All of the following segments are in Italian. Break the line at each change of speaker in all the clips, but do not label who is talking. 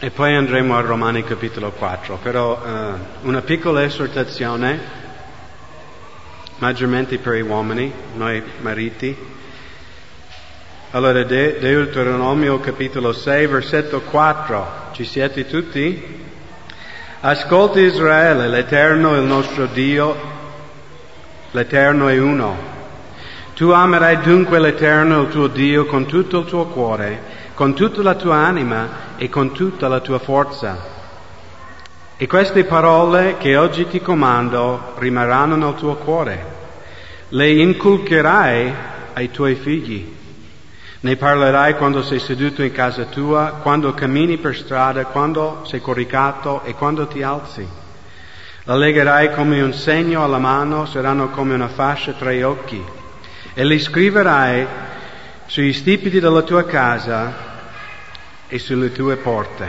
e poi andremo a Romani capitolo 4, però una piccola esortazione, maggiormente per gli uomini, noi mariti. Allora, Deuteronomio capitolo 6, versetto 4, ci siete tutti? Ascolta Israele, l'Eterno è il nostro Dio, l'Eterno è uno. Tu amerai dunque l'Eterno, il tuo Dio, con tutto il tuo cuore, con tutta la tua anima e con tutta la tua forza. E queste parole che oggi ti comando rimarranno nel tuo cuore. Le inculcherai ai tuoi figli. Ne parlerai quando sei seduto in casa tua, quando cammini per strada, quando sei coricato e quando ti alzi. La legherai come un segno alla mano, saranno come una fascia tra gli occhi. E li scriverai sugli stipiti della tua casa e sulle tue porte.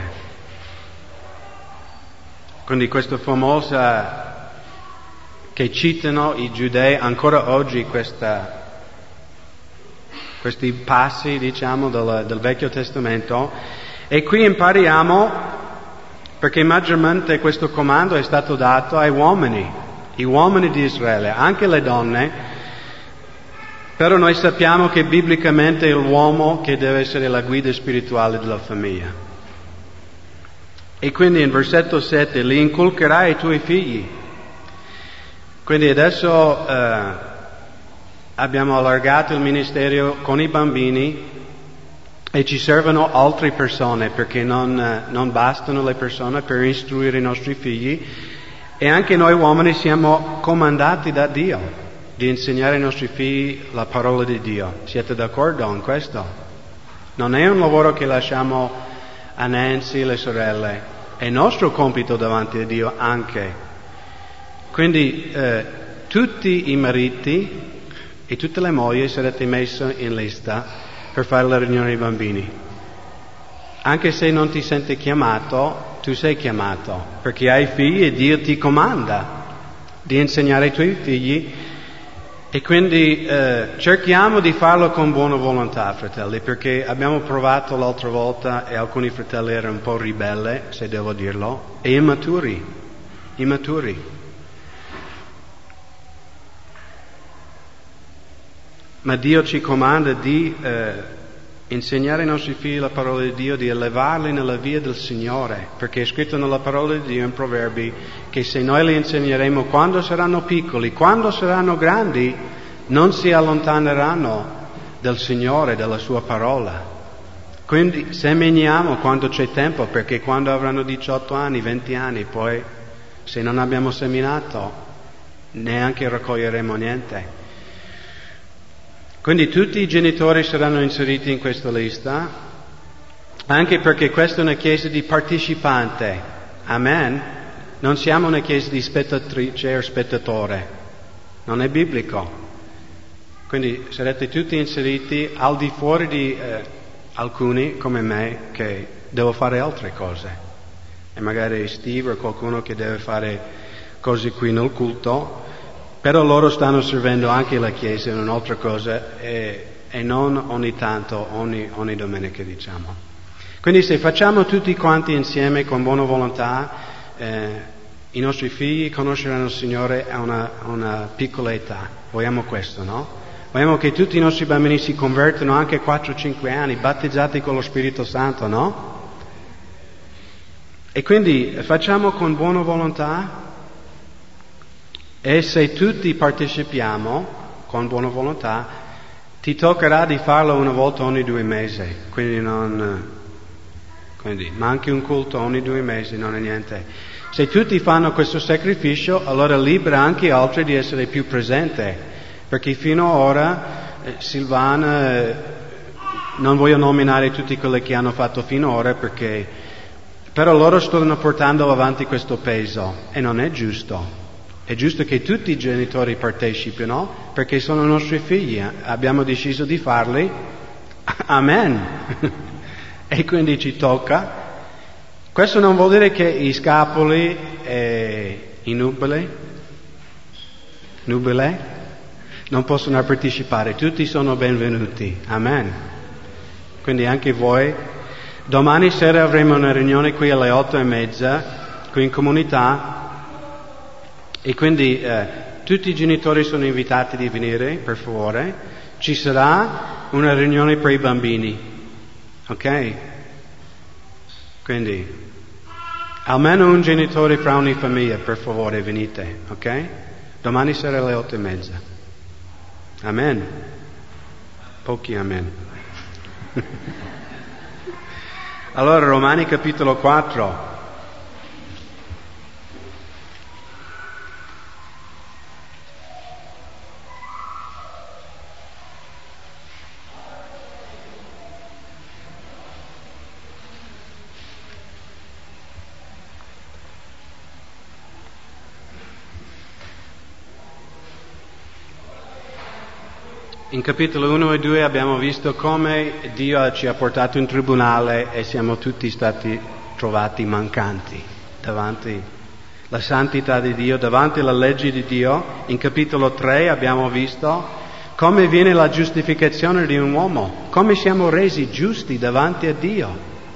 Quindi questa famosa che citano i giudei ancora oggi, questi passi, diciamo, del Vecchio Testamento. E qui impariamo, perché maggiormente questo comando è stato dato ai uomini, gli uomini di Israele, anche le donne. Però noi sappiamo che biblicamente è l'uomo che deve essere la guida spirituale della famiglia. E quindi in versetto 7, li inculcherai ai tuoi figli. Quindi adesso abbiamo allargato il ministero con i bambini e ci servono altre persone, perché non bastano le persone per istruire i nostri figli. E anche noi uomini siamo comandati da Dio di insegnare ai nostri figli la parola di Dio. Siete d'accordo in questo? Non è un lavoro che lasciamo a Nancy e le sorelle, è nostro compito davanti a Dio anche. Quindi tutti i mariti e tutte le mogli sarete messi in lista per fare la riunione dei bambini. Anche se non ti senti chiamato, tu sei chiamato, perché hai figli e Dio ti comanda di insegnare ai tuoi figli. E quindi cerchiamo di farlo con buona volontà, fratelli, perché abbiamo provato l'altra volta e alcuni fratelli erano un po' ribelli, se devo dirlo, e immaturi. Ma Dio ci comanda di insegnare ai nostri figli la parola di Dio, di elevarli nella via del Signore, perché è scritto nella parola di Dio in Proverbi che se noi li insegneremo quando saranno piccoli, quando saranno grandi, non si allontaneranno del Signore, della sua parola. Quindi seminiamo quando c'è tempo, perché quando avranno 18 anni, 20 anni, poi se non abbiamo seminato neanche raccoglieremo niente. Quindi tutti i genitori saranno inseriti in questa lista, anche perché questa è una chiesa di partecipante. Amen? Non siamo una chiesa di spettatrice o spettatore. Non è biblico. Quindi sarete tutti inseriti al di fuori di alcuni come me che devo fare altre cose. E magari Steve o qualcuno che deve fare cose qui nel culto. Però loro stanno servendo anche la Chiesa in un'altra cosa e non ogni tanto, ogni domenica, diciamo. Quindi se facciamo tutti quanti insieme con buona volontà, i nostri figli conosceranno il Signore a una piccola età. Vogliamo questo, no? Vogliamo che tutti i nostri bambini si convertano anche a 4-5 anni, battezzati con lo Spirito Santo, no? E quindi facciamo con buona volontà. E se tutti partecipiamo con buona volontà, ti toccherà di farlo una volta ogni 2 mesi, quindi ma anche un culto ogni 2 mesi non è niente. Se tutti fanno questo sacrificio, allora libera anche altri di essere più presenti, perché fino ad ora Silvana, non voglio nominare tutti quelli che hanno fatto finora, però loro stanno portando avanti questo peso e non è giusto. È giusto che tutti i genitori partecipino, perché sono i nostri figli, abbiamo deciso di farli, amen, e quindi ci tocca. Questo non vuol dire che i scapoli e i nubili non possono partecipare, tutti sono benvenuti, amen. Quindi anche voi Domani sera avremo una riunione qui alle 8:30, qui in comunità, e quindi tutti i genitori sono invitati di venire, per favore. Ci sarà una riunione per i bambini, ok? Quindi, almeno un genitore fra ogni famiglia, per favore, venite, ok? Domani sera alle 8:30. Amen. Pochi amen. Allora, Romani capitolo 4. In capitolo 1 e 2 abbiamo visto come Dio ci ha portato in tribunale e siamo tutti stati trovati mancanti davanti alla santità di Dio, davanti alla legge di Dio. In capitolo 3 abbiamo visto come viene la giustificazione di un uomo, come siamo resi giusti davanti a Dio.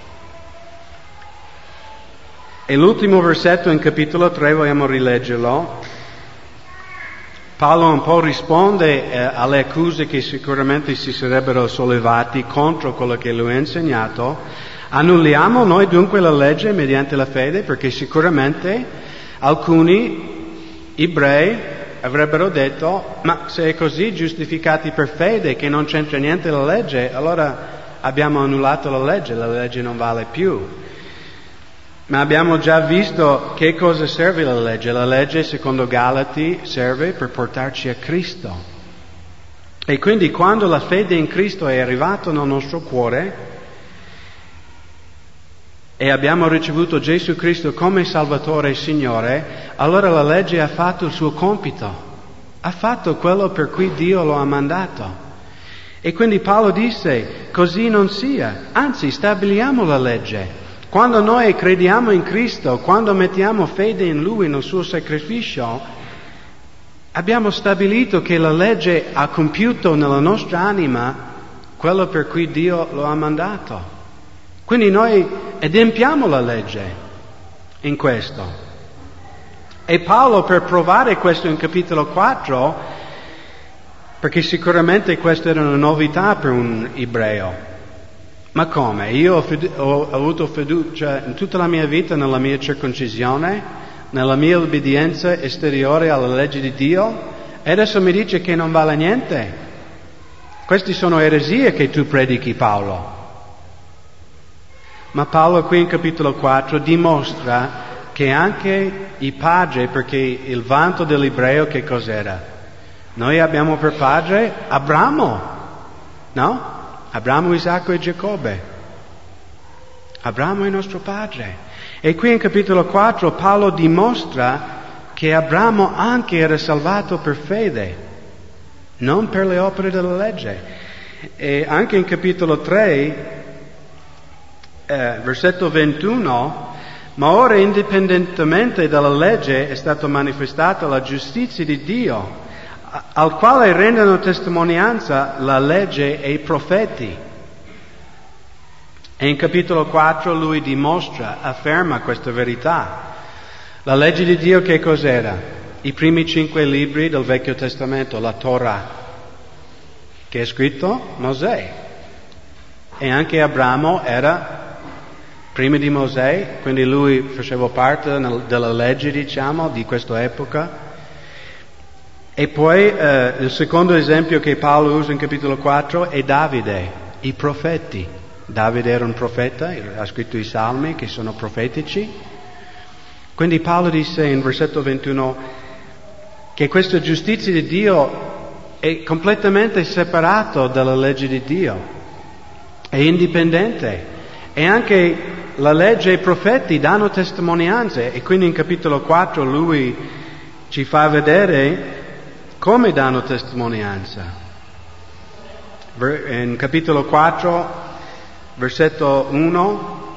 E l'ultimo versetto in capitolo 3, vogliamo rileggerlo. Paolo un po' risponde alle accuse che sicuramente si sarebbero sollevati contro quello che lui ha insegnato. Annulliamo noi dunque la legge mediante la fede, perché sicuramente alcuni ebrei avrebbero detto: ma se è così, giustificati per fede, che non c'entra niente la legge, allora abbiamo annullato la legge non vale più. Ma abbiamo già visto che cosa serve la legge. La legge, secondo Galati, serve per portarci a Cristo. E quindi quando la fede in Cristo è arrivata nel nostro cuore e abbiamo ricevuto Gesù Cristo come Salvatore e Signore, allora la legge ha fatto il suo compito, ha fatto quello per cui Dio lo ha mandato. E quindi Paolo disse: così non sia, anzi stabiliamo la legge. Quando noi crediamo in Cristo, quando mettiamo fede in Lui, nel suo sacrificio, abbiamo stabilito che la legge ha compiuto nella nostra anima quello per cui Dio lo ha mandato. Quindi noi adempiamo la legge in questo. E Paolo, per provare questo in capitolo 4, perché sicuramente questa era una novità per un ebreo. Ma come? Io ho avuto fiducia in tutta la mia vita nella mia circoncisione, nella mia obbedienza esteriore alla legge di Dio, e adesso mi dice che non vale niente. Queste sono eresie che tu predichi, Paolo. Ma Paolo qui in capitolo 4 dimostra che anche i padri, perché il vanto dell'ebreo che cos'era? Noi abbiamo per padre Abramo, no? Abramo, Isacco e Giacobbe. Abramo è il nostro padre. E qui in capitolo 4 Paolo dimostra che Abramo anche era salvato per fede, non per le opere della legge. E anche in capitolo 3, versetto 21, ma ora indipendentemente dalla legge è stata manifestata la giustizia di Dio, al quale rendono testimonianza la legge e i profeti. E in capitolo 4 lui dimostra, afferma questa verità. La legge di Dio che cos'era? I primi 5 libri del Vecchio Testamento, la Torah, che è scritto Mosè. E anche Abramo era prima di Mosè, quindi lui faceva parte della legge, diciamo, di questa epoca. E poi il secondo esempio che Paolo usa in capitolo 4 è Davide, i profeti. Davide era un profeta, ha scritto i salmi che sono profetici. Quindi Paolo disse in versetto 21 che questa giustizia di Dio è completamente separato dalla legge di Dio, è indipendente. E anche la legge e i profeti danno testimonianze, e quindi in capitolo 4 lui ci fa vedere come danno testimonianza. In capitolo 4, versetto 1,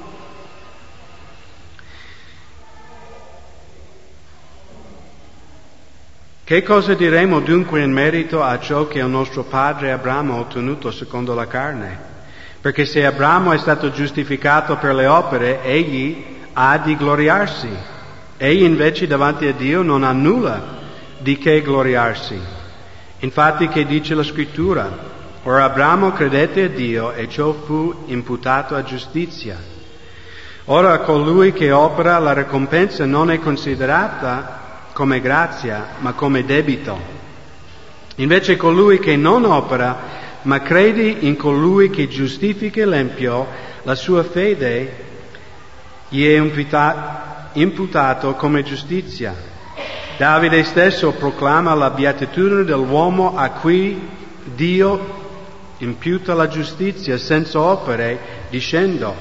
che cosa diremo dunque in merito a ciò che il nostro padre Abramo ha ottenuto secondo la carne? Perché se Abramo è stato giustificato per le opere, egli ha di gloriarsi. Egli invece davanti a Dio non ha nulla di che gloriarsi. Infatti che dice la Scrittura? Ora Abramo credette a Dio e ciò fu imputato a giustizia. Ora a colui che opera la ricompensa non è considerata come grazia, ma come debito. Invece colui che non opera, ma crede in colui che giustifica l'empio, la sua fede gli è imputato come giustizia. Davide stesso proclama la beatitudine dell'uomo a cui Dio imputa la giustizia senza opere, dicendo: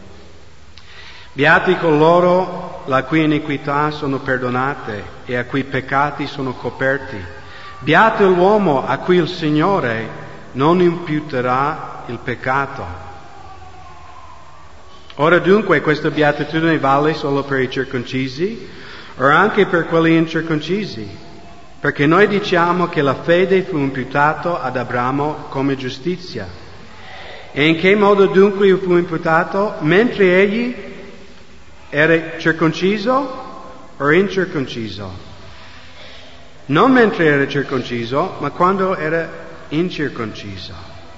beati coloro la cui iniquità sono perdonate e a cui peccati sono coperti. Beato l'uomo a cui il Signore non imputerà il peccato. Ora dunque questa beatitudine vale solo per i circoncisi o anche per quelli incirconcisi? Perché noi diciamo che la fede fu imputata ad Abramo come giustizia. E in che modo dunque fu imputato? Mentre egli era circonciso o incirconciso? Non mentre era circonciso, ma quando era incirconciso.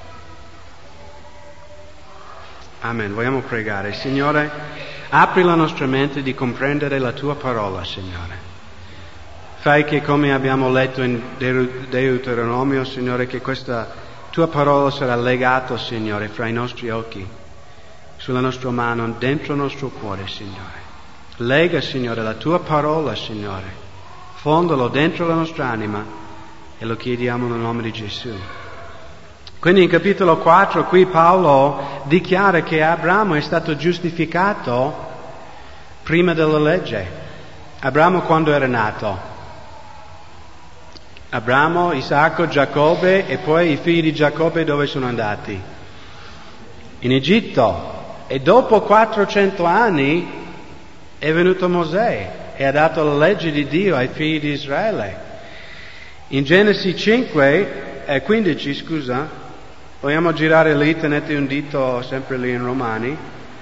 Amen. Vogliamo pregare. Signore, apri la nostra mente di comprendere la Tua parola, Signore. Fai che, come abbiamo letto in Deuteronomio, Signore, che questa Tua parola sarà legata, Signore, fra i nostri occhi, sulla nostra mano, dentro il nostro cuore, Signore. Lega, Signore, la Tua parola, Signore. Fondalo dentro la nostra anima. E lo chiediamo nel nome di Gesù. Quindi in capitolo 4 qui Paolo dichiara che Abramo è stato giustificato prima della legge. Abramo quando era nato? Abramo, Isacco, Giacobbe e poi i figli di Giacobbe dove sono andati? In Egitto. E dopo 400 anni è venuto Mosè e ha dato la legge di Dio ai figli di Israele. In Genesi 15, vogliamo girare lì, tenete un dito sempre lì in Romani.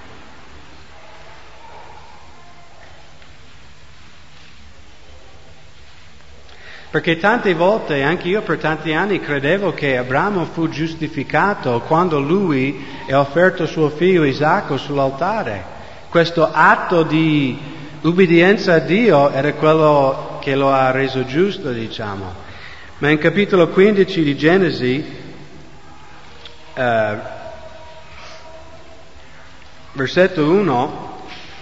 Perché tante volte, anche io per tanti anni, credevo che Abramo fu giustificato quando lui ha offerto suo figlio Isacco sull'altare. Questo atto di ubbidienza a Dio era quello che lo ha reso giusto, diciamo. Ma in capitolo 15 di Genesi, versetto 1,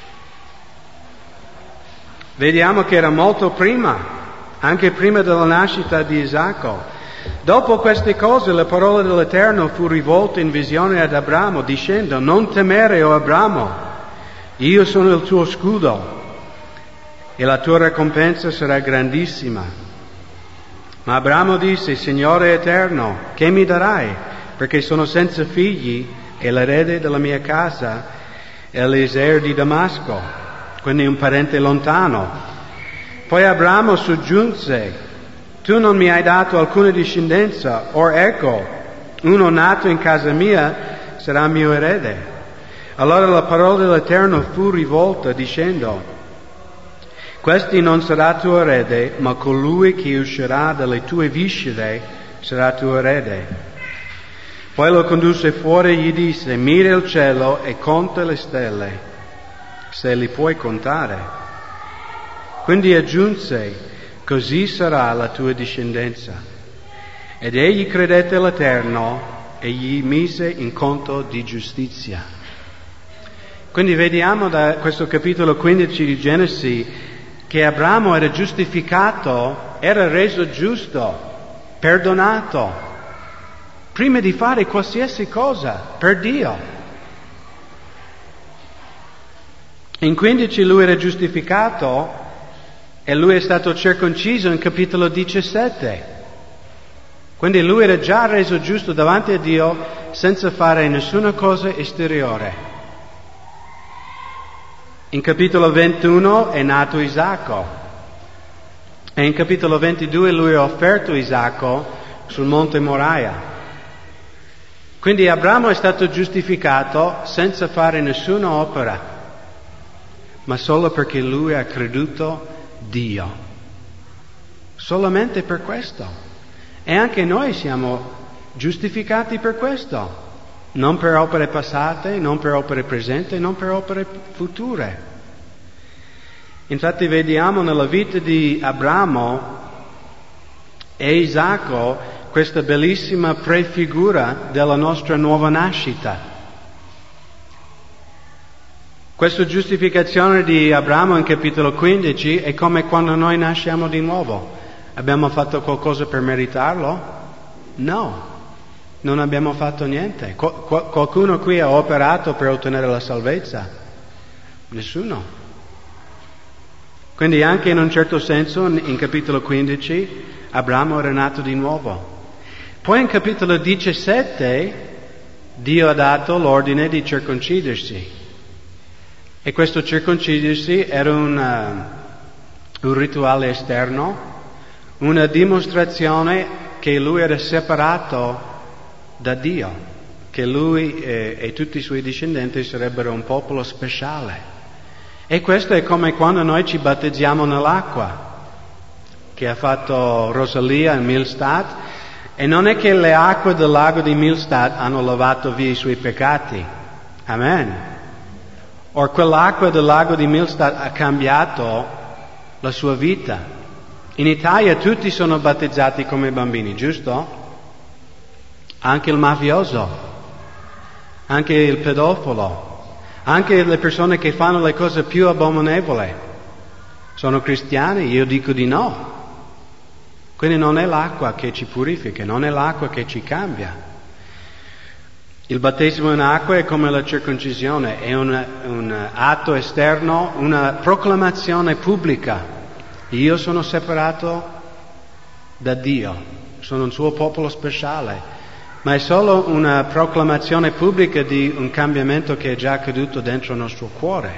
vediamo che era molto prima, anche prima della nascita di Isacco. Dopo queste cose la parola dell'Eterno fu rivolta in visione ad Abramo, dicendo: non temere, o Abramo, io sono il tuo scudo, e la tua ricompensa sarà grandissima. Ma Abramo disse: Signore eterno, che mi darai? Perché sono senza figli e l'erede della mia casa è Eliezer di Damasco, quindi un parente lontano. Poi Abramo soggiunse: tu non mi hai dato alcuna discendenza, or ecco, uno nato in casa mia sarà mio erede. Allora la parola dell'Eterno fu rivolta dicendo: questi non sarà tuo erede, ma colui che uscirà dalle tue viscere sarà tuo erede. Poi lo condusse fuori e gli disse: mira il cielo e conta le stelle, se li puoi contare. Quindi aggiunse: così sarà la tua discendenza. Ed egli credette all'Eterno e gli mise in conto di giustizia. Quindi vediamo da questo capitolo 15 di Genesi che Abramo era giustificato, era reso giusto, perdonato, prima di fare qualsiasi cosa per Dio. In 15 lui era giustificato e lui è stato circonciso in capitolo 17. Quindi lui era già reso giusto davanti a Dio senza fare nessuna cosa esteriore. In capitolo 21 è nato Isacco e in capitolo 22 lui ha offerto Isacco sul monte Moriah. Quindi Abramo è stato giustificato senza fare nessuna opera, ma solo perché lui ha creduto Dio. Solamente per questo. E anche noi siamo giustificati per questo. Non per opere passate, non per opere presenti, non per opere future. Infatti vediamo nella vita di Abramo e Isacco questa bellissima prefigura della nostra nuova nascita. Questa giustificazione di Abramo in capitolo 15 è come quando noi nasciamo di nuovo. Abbiamo fatto qualcosa per meritarlo? No, non abbiamo fatto niente. Qualcuno qui ha operato per ottenere la salvezza? Nessuno. Quindi anche in un certo senso in capitolo 15 Abramo era nato di nuovo. Poi in capitolo 17 Dio ha dato l'ordine di circoncidersi. E questo circoncidersi era un rituale esterno, una dimostrazione che lui era separato da Dio, che lui e tutti i suoi discendenti sarebbero un popolo speciale. E questo è come quando noi ci battezziamo nell'acqua, che ha fatto Rosalia in Millstad, e non è che le acque del lago di Millstad hanno lavato via i suoi peccati. Amen. O quell'acqua del lago di Millstad ha cambiato la sua vita. In Italia tutti sono battezzati come bambini, giusto? Anche il mafioso, anche il pedofilo, anche le persone che fanno le cose più abominevoli. Sono cristiani? Io dico di no. Quindi non è l'acqua che ci purifica, non è l'acqua che ci cambia. Il battesimo in acqua è come la circoncisione, è un atto esterno, una proclamazione pubblica. Io sono separato da Dio, sono un suo popolo speciale, ma è solo una proclamazione pubblica di un cambiamento che è già accaduto dentro il nostro cuore.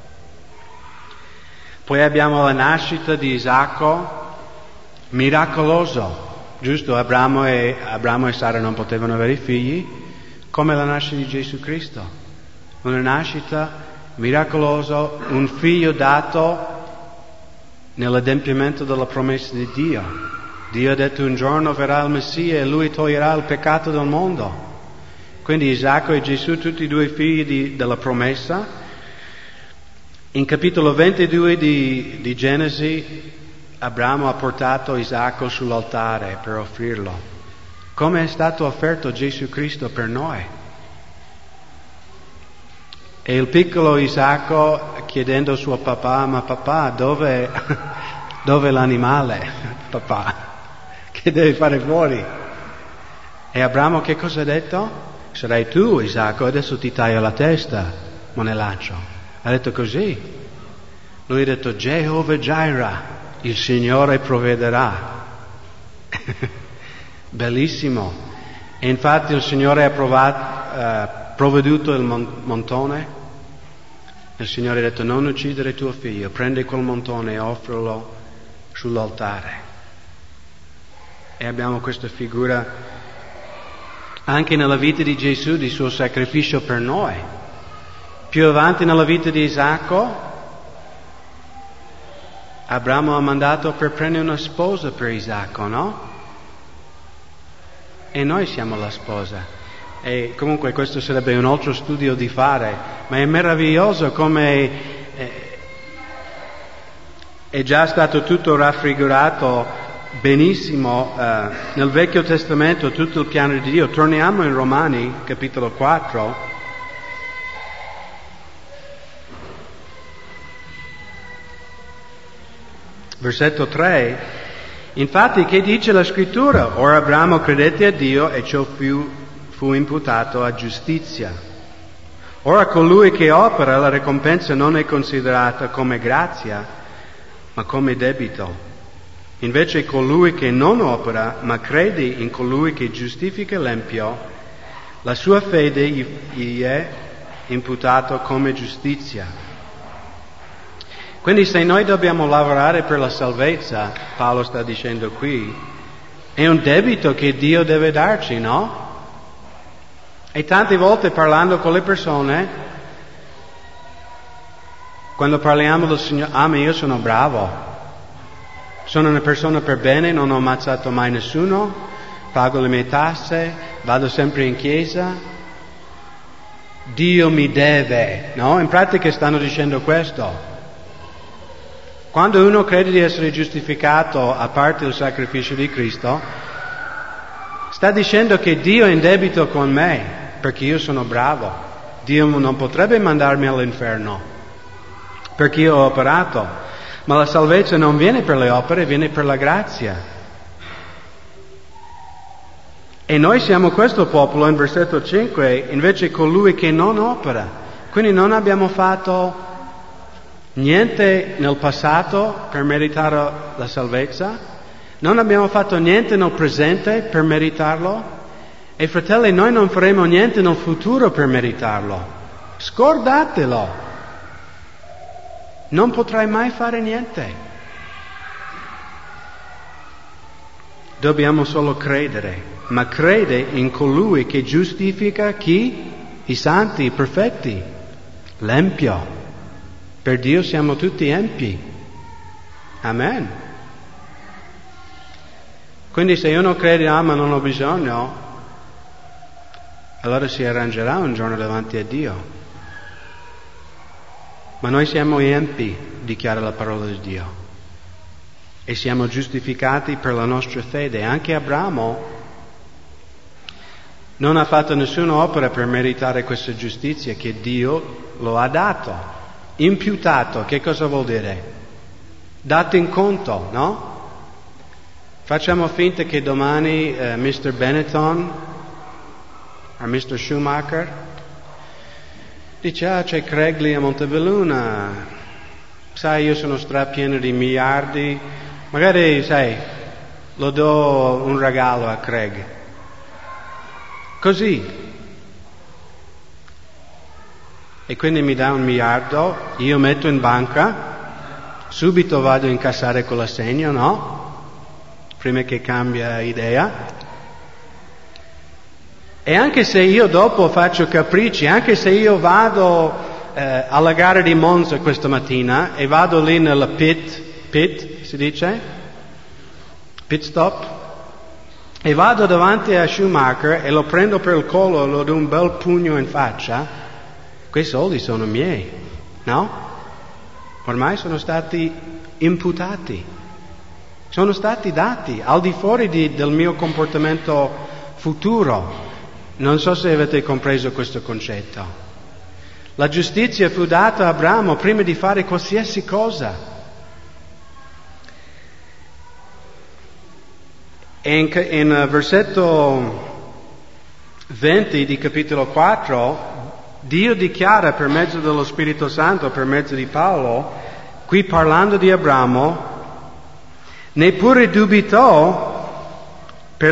Poi abbiamo la nascita di Isacco, miracoloso, giusto? Abramo e Sara non potevano avere figli, come la nascita di Gesù Cristo. Una nascita miracolosa, un figlio dato nell'adempimento della promessa di Dio. Dio ha detto un giorno verrà il Messia e lui toglierà il peccato del mondo. Quindi Isacco e Gesù, tutti e due figli della promessa. In capitolo 22 di Genesi, Abramo ha portato Isacco sull'altare per offrirlo. Come è stato offerto Gesù Cristo per noi? E il piccolo Isacco chiedendo a suo papà, ma papà, dove è l'animale, papà? Che devi fare fuori? E Abramo che cosa ha detto? Sarai tu, Isacco, adesso ti taglio la testa, monellaccio. Ha detto così. Lui ha detto, Jehovah Jireh, il Signore provvederà. Bellissimo. E infatti il Signore ha provveduto il montone. Il Signore ha detto, non uccidere tuo figlio, prendi quel montone e offrilo sull'altare. E abbiamo questa figura anche nella vita di Gesù, di suo sacrificio per noi. Più avanti nella vita di Isacco, Abramo ha mandato per prendere una sposa per Isacco, no? E noi siamo la sposa. E comunque questo sarebbe un altro studio di fare, ma è meraviglioso come è già stato tutto raffigurato benissimo nel Vecchio Testamento, tutto il piano di Dio. Torniamo in Romani, capitolo 4. Versetto 3. Infatti che dice la scrittura? Ora Abramo credette a Dio e ciò fu imputato a giustizia. Ora colui che opera la ricompensa non è considerata come grazia, ma come debito. Invece colui che non opera, ma crede in colui che giustifica l'empio, la sua fede gli è imputato come giustizia. Quindi se noi dobbiamo lavorare per la salvezza, Paolo sta dicendo qui, è un debito che Dio deve darci, no? E tante volte parlando con le persone, quando parliamo del Signore, ma io sono bravo, sono una persona per bene, non ho ammazzato mai nessuno, pago le mie tasse, vado sempre in chiesa, Dio mi deve, no? In pratica stanno dicendo questo. Quando uno crede di essere giustificato a parte il sacrificio di Cristo, sta dicendo che Dio è in debito con me, perché io sono bravo. Dio non potrebbe mandarmi all'inferno, perché io ho operato. Ma la salvezza non viene per le opere, viene per la grazia. E noi siamo questo popolo, in versetto 5, invece colui che non opera. Quindi non abbiamo fatto niente nel passato per meritare la salvezza, non abbiamo fatto niente nel presente per meritarlo, e fratelli, noi non faremo niente nel futuro per meritarlo. Scordatelo! Non potrai mai fare niente. Dobbiamo solo credere. Ma crede in colui che giustifica chi? I santi, i perfetti, l'empio. Per Dio siamo tutti empi. Amen. Quindi se uno crede, ma non ho bisogno, allora si arrangerà un giorno davanti a Dio. Ma noi siamo empi, dichiara la parola di Dio. E siamo giustificati per la nostra fede. Anche Abramo non ha fatto nessuna opera per meritare questa giustizia che Dio lo ha dato. Imputato, che cosa vuol dire? Dato in conto, no? Facciamo finta che domani Mr. Benetton o Mr. Schumacher dice, c'è Craig lì a Montebelluna, sai, io sono strapieno di miliardi, magari, sai, lo do un regalo a Craig. Così. E quindi mi dà 1 miliardo, io metto in banca, subito vado a incassare con l'assegno, no? Prima che cambia idea. E anche se io dopo faccio capricci, anche se io vado alla gara di Monza questa mattina e vado lì nella pit si dice? Pit stop? E vado davanti a Schumacher e lo prendo per il collo e lo do un bel pugno in faccia, quei soldi sono miei, no? Ormai sono stati imputati, sono stati dati al di fuori del mio comportamento futuro. Non so se avete compreso questo concetto. La giustizia fu data a Abramo prima di fare qualsiasi cosa. E in versetto 20 di capitolo 4, Dio dichiara per mezzo dello Spirito Santo, per mezzo di Paolo, qui parlando di Abramo, neppure dubitò per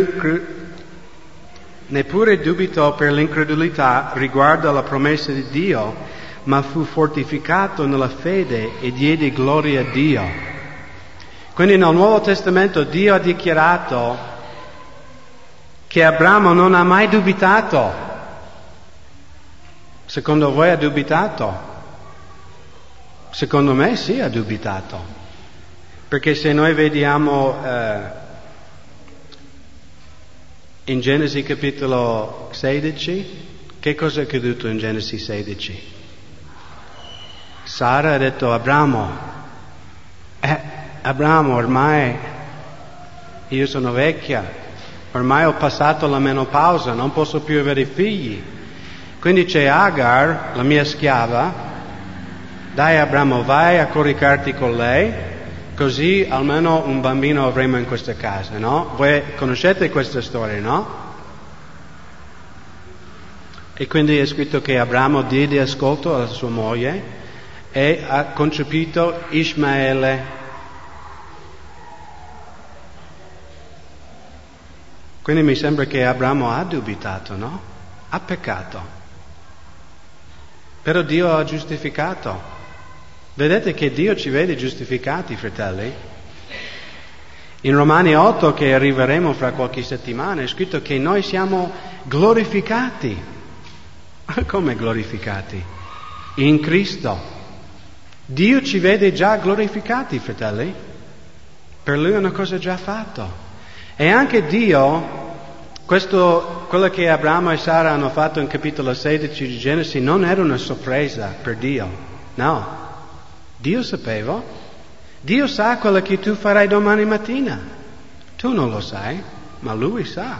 l'incredulità riguardo alla promessa di Dio, ma fu fortificato nella fede e diede gloria a Dio. Quindi nel Nuovo Testamento Dio ha dichiarato che Abramo non ha mai dubitato. Secondo voi ha dubitato? Secondo me sì, ha dubitato. Perché se noi vediamo in Genesi capitolo 16, che cosa è accaduto in Genesi 16? Sara ha detto a Abramo, ormai io sono vecchia, ormai ho passato la menopausa, non posso più avere figli. Quindi c'è Agar, la mia schiava, dai Abramo, vai a coricarti con lei, così almeno un bambino avremo in questa casa, no? Voi conoscete questa storia, no? E quindi è scritto che Abramo diede ascolto alla sua moglie e ha concepito Ismaele. Quindi mi sembra che Abramo ha dubitato, no? Ha peccato. Però Dio ha giustificato. Vedete che Dio ci vede giustificati, fratelli? In Romani 8, che arriveremo fra qualche settimana, è scritto che noi siamo glorificati. Come glorificati? In Cristo. Dio ci vede già glorificati, fratelli. Per Lui è una cosa già fatta. E anche Dio, quello che Abramo e Sara hanno fatto in capitolo 16 di Genesi, non era una sorpresa per Dio. No. Dio sapeva. Dio sa quello che tu farai domani mattina. Tu non lo sai, ma Lui sa.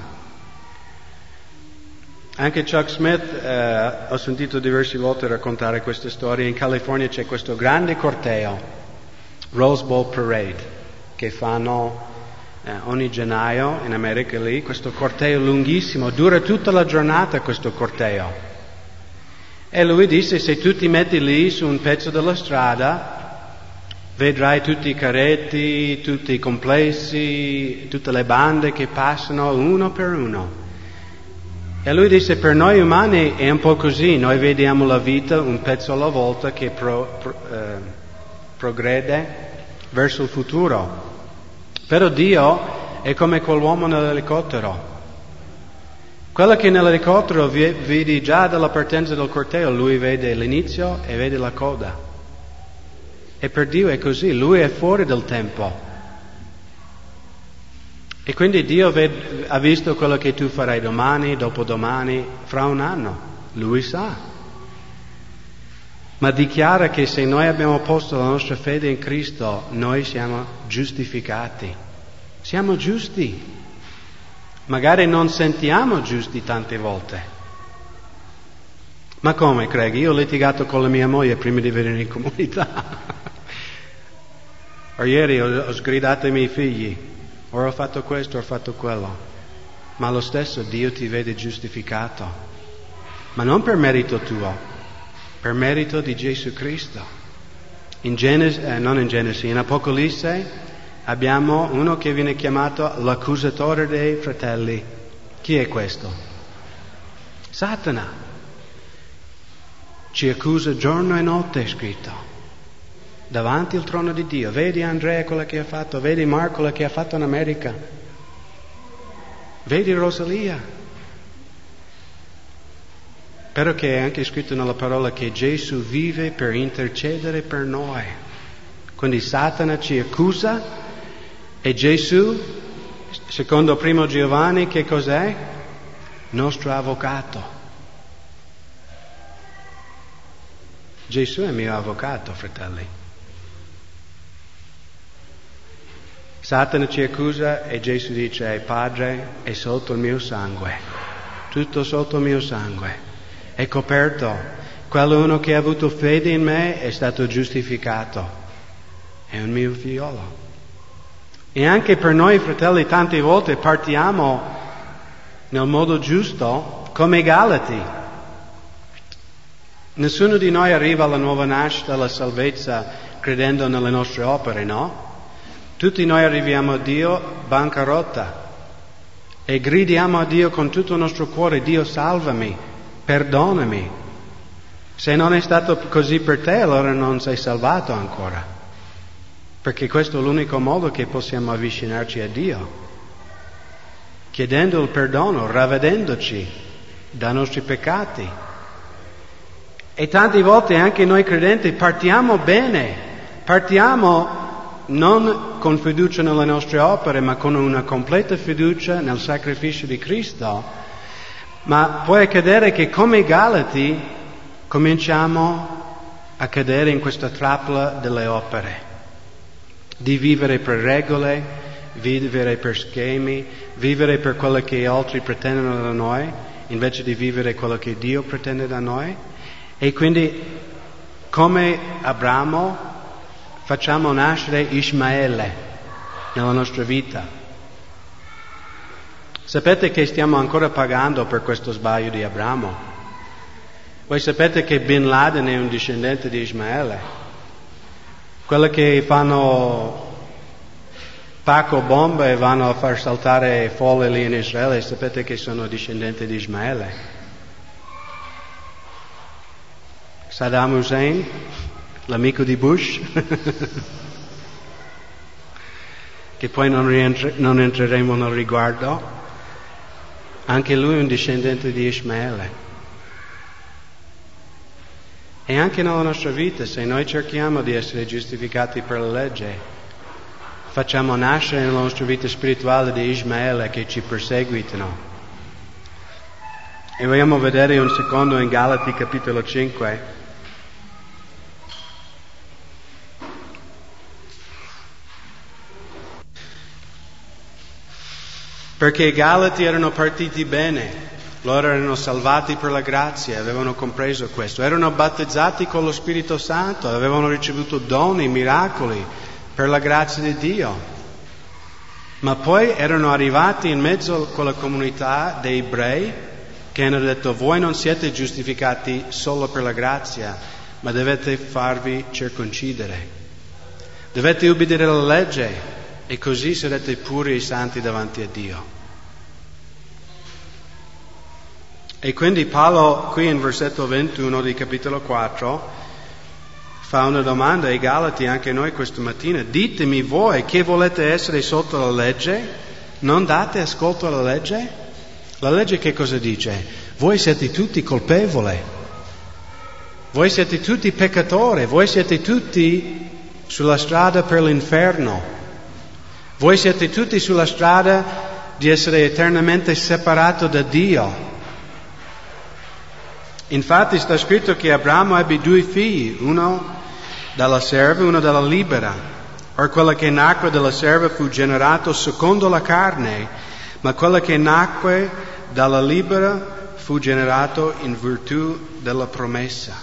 Anche Chuck Smith, ho sentito diverse volte raccontare questa storia. In California c'è questo grande corteo, Rose Bowl Parade, che fanno ogni gennaio in America lì. Questo corteo lunghissimo, dura tutta la giornata questo corteo. E lui disse, se tu ti metti lì su un pezzo della strada, vedrai tutti i carretti, tutti i complessi, tutte le bande che passano uno per uno. E lui disse, per noi umani è un po' così, noi vediamo la vita un pezzo alla volta che progrede verso il futuro. Però Dio è come quell'uomo nell'elicottero. Quello che nell'elicottero vedi già dalla partenza del corteo, lui vede l'inizio e vede la coda. E per Dio è così, Lui è fuori del tempo. E quindi Dio ha visto quello che tu farai domani, dopodomani, fra un anno. Lui sa. Ma dichiara che se noi abbiamo posto la nostra fede in Cristo, noi siamo giustificati. Siamo giusti. Magari non sentiamo giusti tante volte. Ma come, Craig? Io ho litigato con la mia moglie prima di venire in comunità. O ieri ho sgridato i miei figli, o ho fatto questo, ho fatto quello. Ma lo stesso Dio ti vede giustificato. Ma non per merito tuo, per merito di Gesù Cristo. In Apocalisse abbiamo uno che viene chiamato l'accusatore dei fratelli. Chi è questo? Satana. Ci accusa giorno e notte, è scritto. Davanti al trono di Dio. Vedi Andrea quello che ha fatto, vedi Marco quello che ha fatto in America, vedi Rosalia. Però che è anche scritto nella parola che Gesù vive per intercedere per noi. Quindi Satana ci accusa e Gesù, secondo 1 Giovanni, che cos'è? Nostro avvocato. Gesù è mio avvocato, fratelli. Satana ci accusa e Gesù dice, Padre, è sotto il mio sangue, tutto sotto il mio sangue, è coperto. Quello uno che ha avuto fede in me è stato giustificato, è un mio figliolo. E anche per noi, fratelli, tante volte partiamo nel modo giusto come i Galati. Nessuno di noi arriva alla nuova nascita, alla salvezza, credendo nelle nostre opere, no? Tutti noi arriviamo a Dio bancarotta e gridiamo a Dio con tutto il nostro cuore, Dio salvami, perdonami. Se non è stato così per te, allora non sei salvato ancora. Perché questo è l'unico modo che possiamo avvicinarci a Dio. Chiedendo il perdono, ravvedendoci dai nostri peccati. E tante volte anche noi credenti partiamo bene, partiamo non con fiducia nelle nostre opere, ma con una completa fiducia nel sacrificio di Cristo. Ma può accadere che come i Galati cominciamo a cadere in questa trappola delle opere, di vivere per regole, vivere per schemi, vivere per quello che altri pretendono da noi, invece di vivere quello che Dio pretende da noi. E quindi, come Abramo, facciamo nascere Ismaele nella nostra vita. Sapete che stiamo ancora pagando per questo sbaglio di Abramo? Voi sapete che Bin Laden è un discendente di Ismaele? Quelli che fanno pacco bombe e vanno a far saltare folle lì in Israele, sapete che sono discendenti di Ismaele? Saddam Hussein, l'amico di Bush, che poi non entreremo nel riguardo, anche lui è un discendente di Ismaele. E anche nella nostra vita, se noi cerchiamo di essere giustificati per la legge, facciamo nascere nella nostra vita spirituale di Ismaele che ci perseguitano. E vogliamo vedere un secondo in Galati capitolo 5. Perché i Galati erano partiti bene. Loro erano salvati per la grazia, avevano compreso questo. Erano battezzati con lo Spirito Santo, avevano ricevuto doni, miracoli per la grazia di Dio. Ma poi erano arrivati in mezzo a quella comunità dei ebrei che hanno detto: voi non siete giustificati solo per la grazia, ma dovete farvi circoncidere. Dovete ubbidire la legge e così sarete puri e santi davanti a Dio. E quindi Paolo qui in versetto 21 di capitolo 4 fa una domanda ai Galati, anche noi questa mattina: ditemi voi che volete essere sotto la legge? Non date ascolto alla legge? La legge che cosa dice? Voi siete tutti colpevoli, voi siete tutti peccatori, voi siete tutti sulla strada per l'inferno, voi siete tutti sulla strada di essere eternamente separato da Dio. Infatti sta scritto che Abramo ebbe 2 figli, uno dalla serva e uno dalla libera. Or quella che nacque dalla serva fu generato secondo la carne, ma quella che nacque dalla libera fu generato in virtù della promessa.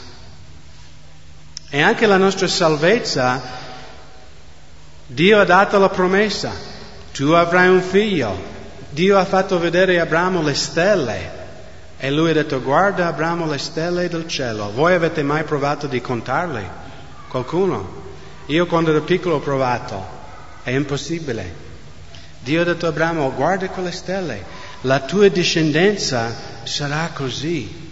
E anche la nostra salvezza, Dio ha dato la promessa: tu avrai un figlio. Dio ha fatto vedere a Abramo le stelle. E lui ha detto: guarda Abramo le stelle del cielo, voi avete mai provato di contarle? Qualcuno? Io quando ero piccolo ho provato, è impossibile. Dio ha detto a Abramo: guarda quelle stelle, la tua discendenza sarà così.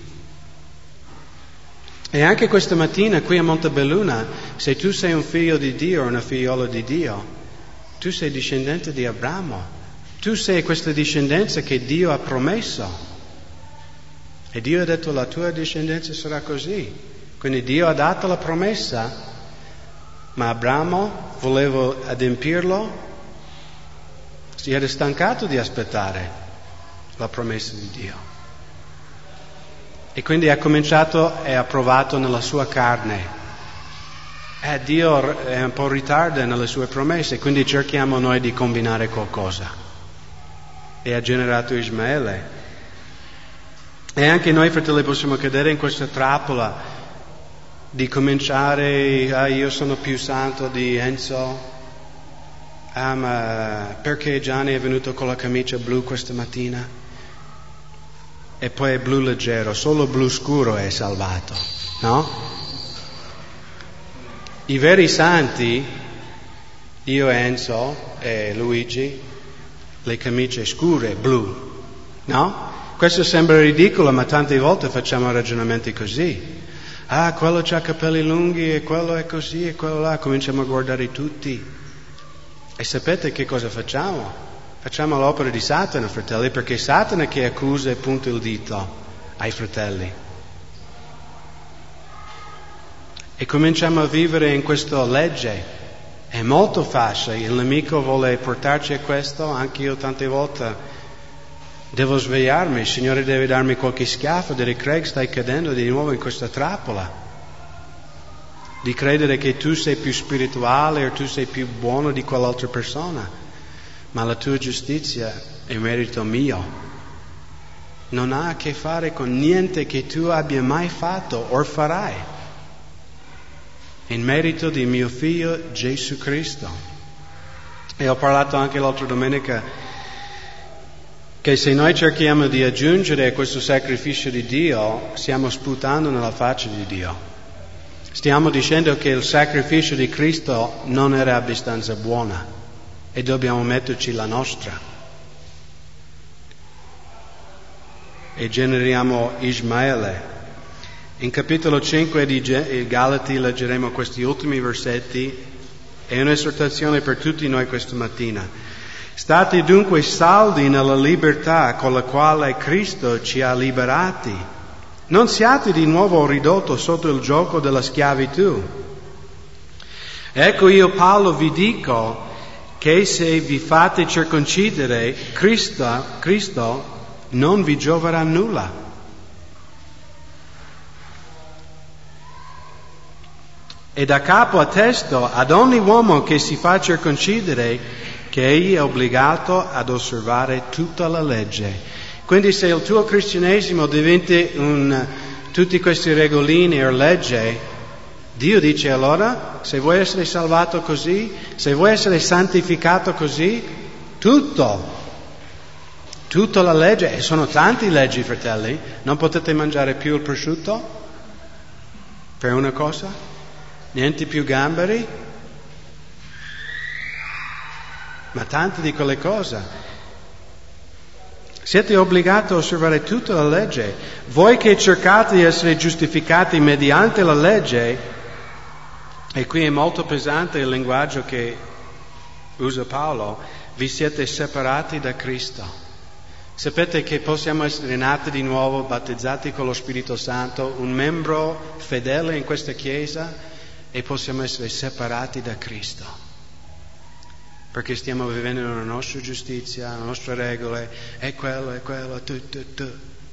E anche questa mattina qui a Montebelluna, se tu sei un figlio di Dio o una figliola di Dio, tu sei discendente di Abramo, tu sei questa discendenza che Dio ha promesso. E Dio ha detto: la tua discendenza sarà così. Quindi Dio ha dato la promessa, ma Abramo voleva adempirlo, si era stancato di aspettare la promessa di Dio. E quindi ha cominciato e ha provato nella sua carne. Dio è un po' in ritardo nelle sue promesse, quindi cerchiamo noi di combinare qualcosa. E ha generato Ismaele. E anche noi, fratelli, possiamo cadere in questa trappola di cominciare: io sono più santo di Enzo, ma perché Gianni è venuto con la camicia blu questa mattina? E poi è blu leggero, solo blu scuro è salvato, no? I veri santi, io, Enzo e Luigi, le camicie scure, blu, no? Questo sembra ridicolo, ma tante volte facciamo ragionamenti così. Quello c'ha capelli lunghi e quello è così e quello là. Cominciamo a guardare tutti. E sapete che cosa facciamo? Facciamo l'opera di Satana, fratelli, perché è Satana che accusa e punta il dito ai fratelli. E cominciamo a vivere in questa legge. È molto facile, il nemico vuole portarci a questo, anche io tante volte devo svegliarmi, il Signore deve darmi qualche schiaffo, dire: Craig, stai cadendo di nuovo in questa trappola di credere che tu sei più spirituale o tu sei più buono di quell'altra persona, ma la tua giustizia è merito mio, non ha a che fare con niente che tu abbia mai fatto o farai, in merito di mio figlio Gesù Cristo. E ho parlato anche l'altra domenica che se noi cerchiamo di aggiungere a questo sacrificio di Dio, stiamo sputando nella faccia di Dio. Stiamo dicendo che il sacrificio di Cristo non era abbastanza buono e dobbiamo metterci la nostra. E generiamo Ismaele. In capitolo 5 di Galati leggeremo questi ultimi versetti È un'esortazione per tutti noi questa mattina. State dunque saldi nella libertà con la quale Cristo ci ha liberati. Non siate di nuovo ridotti sotto il gioco della schiavitù. Ecco, io Paolo vi dico che se vi fate circoncidere, Cristo non vi gioverà nulla. E da capo a testa ad ogni uomo che si fa circoncidere che egli è obbligato ad osservare tutta la legge. Quindi se il tuo cristianesimo diventa tutti questi regolini o legge, Dio dice allora, se vuoi essere salvato così, se vuoi essere santificato così, tutta la legge, e sono tante leggi, fratelli, non potete mangiare più il prosciutto per una cosa? Niente più gamberi, ma tante di quelle cose. Siete obbligati a osservare tutta la legge. Voi che cercate di essere giustificati mediante la legge, e qui è molto pesante il linguaggio che usa Paolo, vi siete separati da Cristo. Sapete che possiamo essere nati di nuovo, battezzati con lo Spirito Santo, un membro fedele in questa Chiesa, e possiamo essere separati da Cristo, perché stiamo vivendo nella nostra giustizia, le nostre regole, e quello, tu.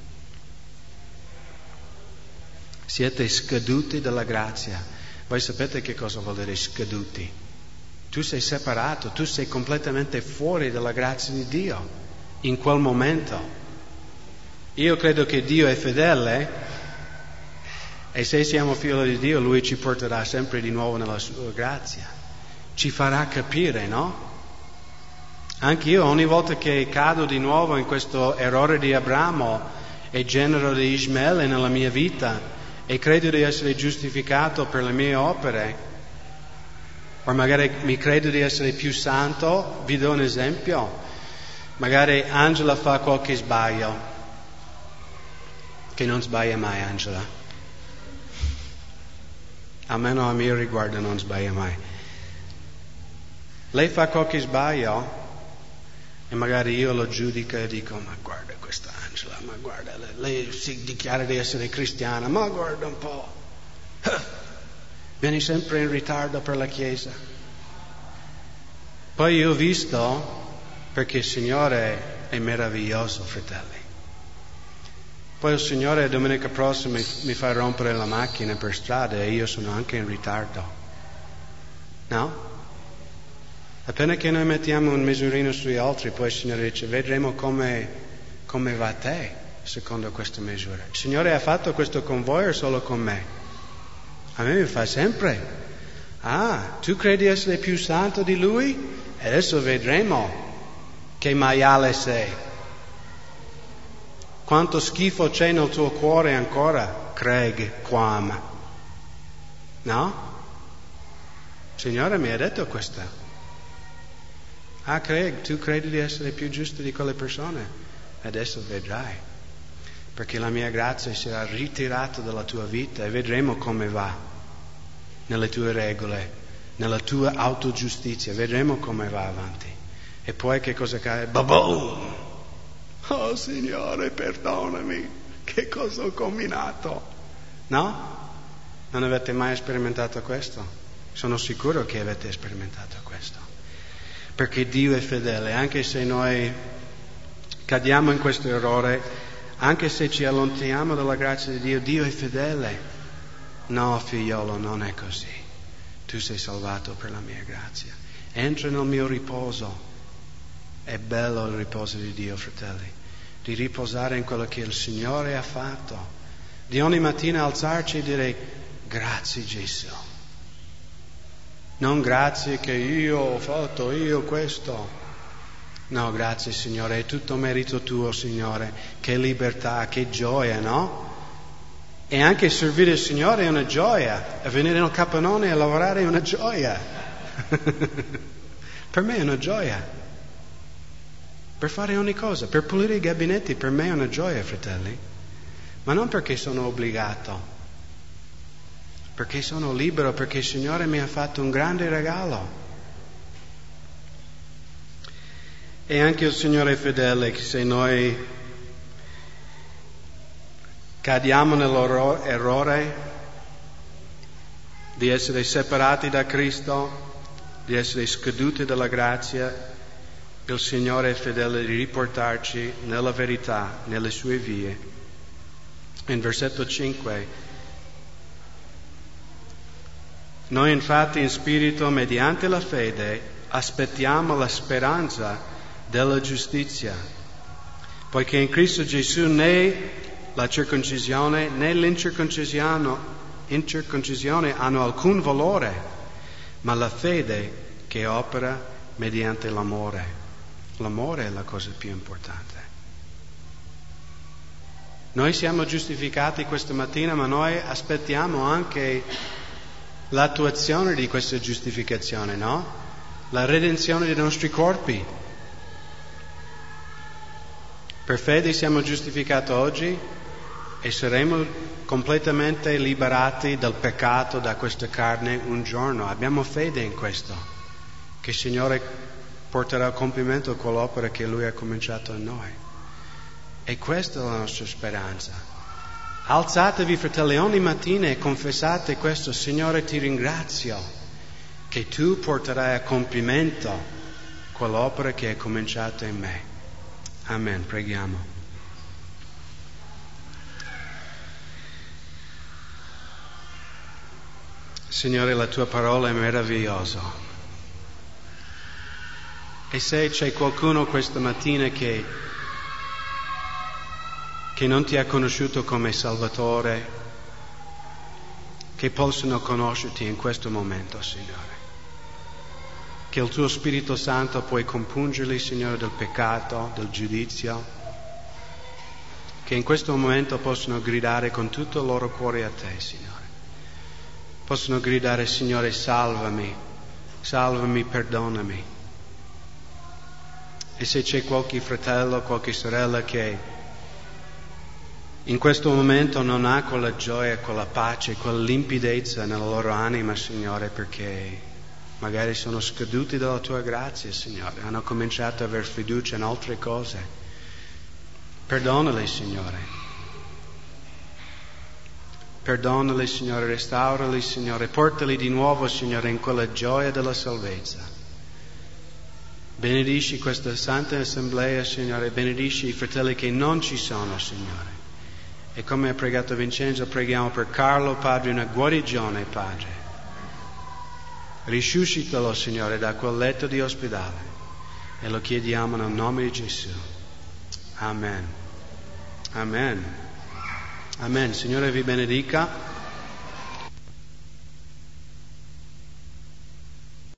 Siete scaduti dalla grazia. Voi sapete che cosa vuol dire scaduti? Tu sei separato, tu sei completamente fuori dalla grazia di Dio in quel momento. Io credo che Dio è fedele, e se siamo figli di Dio, Lui ci porterà sempre di nuovo nella sua grazia. Ci farà capire, no? Anche io ogni volta che cado di nuovo in questo errore di Abramo e genero di Ismaele nella mia vita e credo di essere giustificato per le mie opere, o magari mi credo di essere più santo, vi do un esempio. Magari Angela fa qualche sbaglio, che non sbaglia mai Angela. Almeno a mio riguardo non sbaglia mai. Lei fa qualche sbaglio e magari io lo giudico e dico: ma guarda questa Angela, ma guarda, lei si dichiara di essere cristiana, ma guarda un po', vieni sempre in ritardo per la chiesa. Poi io ho visto, perché il Signore è meraviglioso, fratelli. Poi il Signore domenica prossima mi fa rompere la macchina per strada e io sono anche in ritardo. No? Appena che noi mettiamo un misurino sugli altri, poi il Signore dice: vedremo come va a te secondo questa misura. Il Signore ha fatto questo con voi o solo con me? A me mi fa sempre: ah, tu credi essere più santo di Lui? Adesso vedremo che maiale sei. Quanto schifo c'è nel tuo cuore ancora, Craig Quam. No? Il Signore mi ha detto questo. Ah, Craig, tu credi di essere più giusto di quelle persone? Adesso vedrai. Perché la mia grazia sarà ritirata dalla tua vita e vedremo come va nelle tue regole, nella tua autogiustizia. Vedremo come va avanti. E poi che cosa cade? Baboom! Oh Signore, perdonami, che cosa ho combinato? No? Non avete mai sperimentato questo? Sono sicuro che avete sperimentato questo. Perché Dio è fedele, anche se noi cadiamo in questo errore, anche se ci allontaniamo dalla grazia di Dio, Dio è fedele. No, figliolo, non è così. Tu sei salvato per la mia grazia. Entra nel mio riposo. È bello il riposo di Dio, fratelli, di riposare in quello che il Signore ha fatto, di ogni mattina alzarci e dire: grazie Gesù. Non grazie che io ho fatto, io questo. No, grazie Signore, è tutto merito tuo, Signore. Che libertà, che gioia, no? E anche servire il Signore è una gioia, e venire nel capannone a lavorare è una gioia. Per me è una gioia. Per fare ogni cosa, per pulire i gabinetti, per me è una gioia, fratelli. Ma non perché sono obbligato, perché sono libero, perché il Signore mi ha fatto un grande regalo. E anche il Signore è fedele che se noi cadiamo nell'errore di essere separati da Cristo, di essere scaduti dalla grazia, il Signore è fedele di riportarci nella verità, nelle sue vie. In versetto 5, noi infatti in spirito, mediante la fede, aspettiamo la speranza della giustizia, poiché in Cristo Gesù né la circoncisione né l'incirconcisione hanno alcun valore, ma la fede che opera mediante l'amore. L'amore è la cosa più importante. Noi siamo giustificati questa mattina, ma noi aspettiamo anche l'attuazione di questa giustificazione, no? La redenzione dei nostri corpi. Per fede siamo giustificati oggi e saremo completamente liberati dal peccato, da questa carne un giorno. Abbiamo fede in questo, che il Signore porterà a compimento quell'opera che Lui ha cominciato in noi. E questa è la nostra speranza. Alzatevi, fratelli, ogni mattina e confessate questo: Signore, ti ringrazio che Tu porterai a compimento quell'opera che hai cominciato in me. Amen. Preghiamo. Signore, la Tua parola è meravigliosa. E se c'è qualcuno questa mattina che non ti ha conosciuto come Salvatore, che possano conoscerti in questo momento, Signore. Che il Tuo Spirito Santo puoi compungerli, Signore, del peccato, del giudizio. Che in questo momento possano gridare con tutto il loro cuore a Te, Signore. Possono gridare: Signore, salvami, salvami, perdonami. E se c'è qualche fratello, qualche sorella che in questo momento non ha quella gioia, quella pace, quella limpidezza nella loro anima, Signore, perché magari sono scaduti dalla Tua grazia, Signore, hanno cominciato ad aver fiducia in altre cose. Perdonali, Signore. Perdonali, Signore, restaurali, Signore, portali di nuovo, Signore, in quella gioia della salvezza. Benedici questa santa assemblea, Signore, benedici i fratelli che non ci sono, Signore. E come ha pregato Vincenzo, preghiamo per Carlo, Padre, una guarigione, Padre. Risuscitalo, Signore, da quel letto di ospedale. E lo chiediamo nel nome di Gesù. Amen. Amen. Amen. Signore vi benedica.